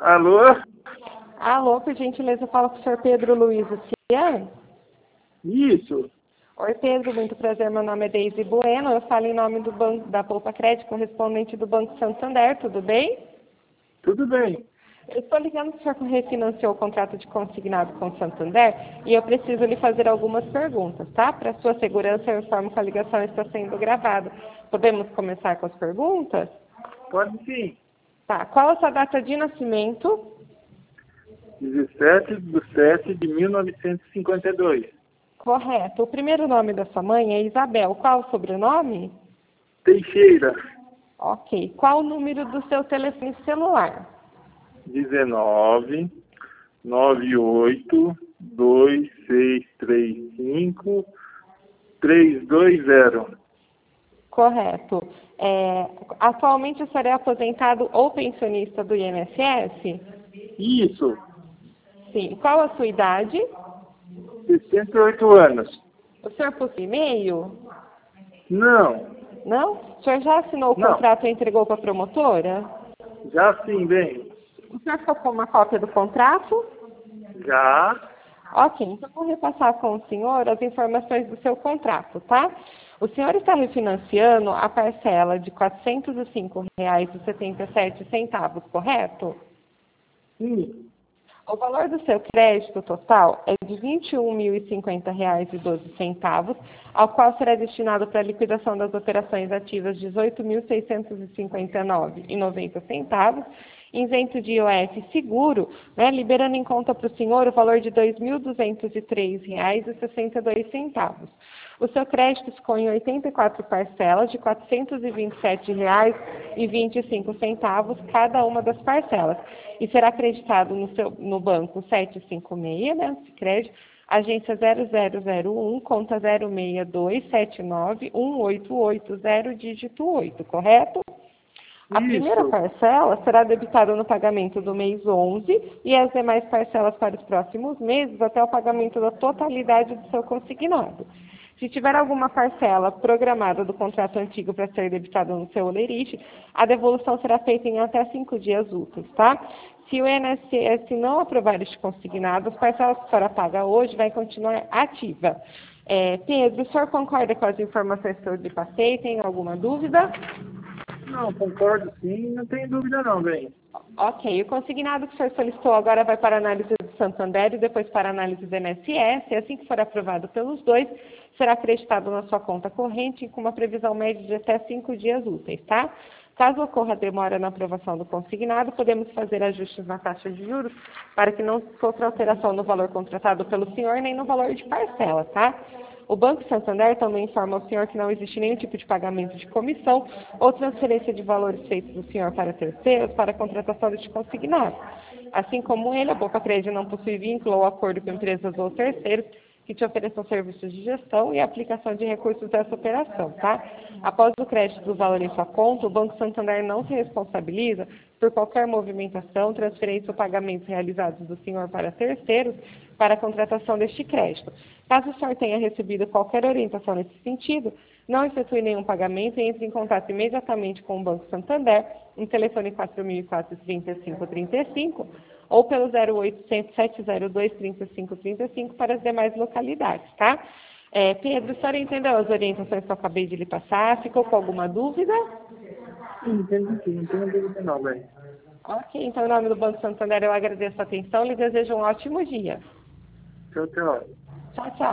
Alô? Alô, por gentileza, fala com o senhor Pedro Luiz Cian. Isso. Oi, Pedro, muito prazer. Meu nome é Deise Bueno. Eu falo em nome do banco da Poupa Crédito, correspondente do Banco Santander. Tudo bem? Tudo bem. Eu estou ligando que o senhor refinanciou o contrato de consignado com o Santander e eu preciso lhe fazer algumas perguntas, tá? Para sua segurança, eu informo que a ligação está sendo gravada. Podemos começar com as perguntas? Pode sim. Tá. Qual a sua data de nascimento? 17/7/1952. Correto. O primeiro nome da sua mãe é Isabel. Qual o sobrenome? Teixeira. Ok. Qual o número do seu telefone celular? 19 98 2635 320. Correto. Atualmente o senhor é aposentado ou pensionista do INSS? Isso. Sim. Qual a sua idade? 68 anos. O senhor possui e-mail? Não. Não? O senhor já assinou o Não. contrato e entregou para a promotora? Já sim, bem. O senhor ficou com uma cópia do contrato? Já. Ok, então vou repassar com o senhor as informações do seu contrato, tá? O senhor está refinanciando a parcela de R$ 405,77, correto? Sim. O valor do seu crédito total é de R$ 21.050,12, ao qual será destinado para a liquidação das operações ativas R$ 18.659,90, isento de IOF seguro, né, liberando em conta para o senhor o valor de R$ 2.203,62. O seu crédito ficou em 84 parcelas de R$ 427,25, cada uma das parcelas, e será acreditado no banco 756, né, crédito, agência 0001, conta 062791880, dígito 8, correto? A primeira parcela será debitada no pagamento do mês 11 e as demais parcelas para os próximos meses até o pagamento da totalidade do seu consignado. Se tiver alguma parcela programada do contrato antigo para ser debitada no seu olerite, a devolução será feita em até 5 dias úteis, tá? Se o INSS não aprovar este consignado, as parcelas que a senhora paga hoje vai continuar ativa. Pedro, o senhor concorda com as informações que eu lhe passei? Tem alguma dúvida? Não, concordo sim, não tem dúvida não, bem. Ok, o consignado que o senhor solicitou agora vai para a análise do Santander e depois para a análise do INSS, e assim que for aprovado pelos dois, será acreditado na sua conta corrente com uma previsão média de até 5 dias úteis, tá? Caso ocorra demora na aprovação do consignado, podemos fazer ajustes na taxa de juros para que não sofra alteração no valor contratado pelo senhor nem no valor de parcela, tá? O Banco Santander também informa ao senhor que não existe nenhum tipo de pagamento de comissão ou transferência de valores feitos do senhor para terceiros para a contratação deste consignado. Assim como ele, a Poupa Crédito não possui vínculo ou acordo com empresas ou terceiros que te ofereçam serviços de gestão e aplicação de recursos dessa operação, tá? Após o crédito do valor em sua conta, o Banco Santander não se responsabiliza por qualquer movimentação, transferência ou pagamentos realizados do senhor para terceiros para a contratação deste crédito. Caso o senhor tenha recebido qualquer orientação nesse sentido, não efetue nenhum pagamento e entre em contato imediatamente com o Banco Santander, no telefone 4004-3535, ou pelo 0800 702 3535 para as demais localidades, tá? Pedro, a senhora entendeu as orientações que eu acabei de lhe passar? Ficou com alguma dúvida? Sim, entendi sim, não tenho dúvida não, bem. Ok, então em nome do Banco Santander eu agradeço a atenção e lhe desejo um ótimo dia. Tchau, tchau. Tchau, tchau.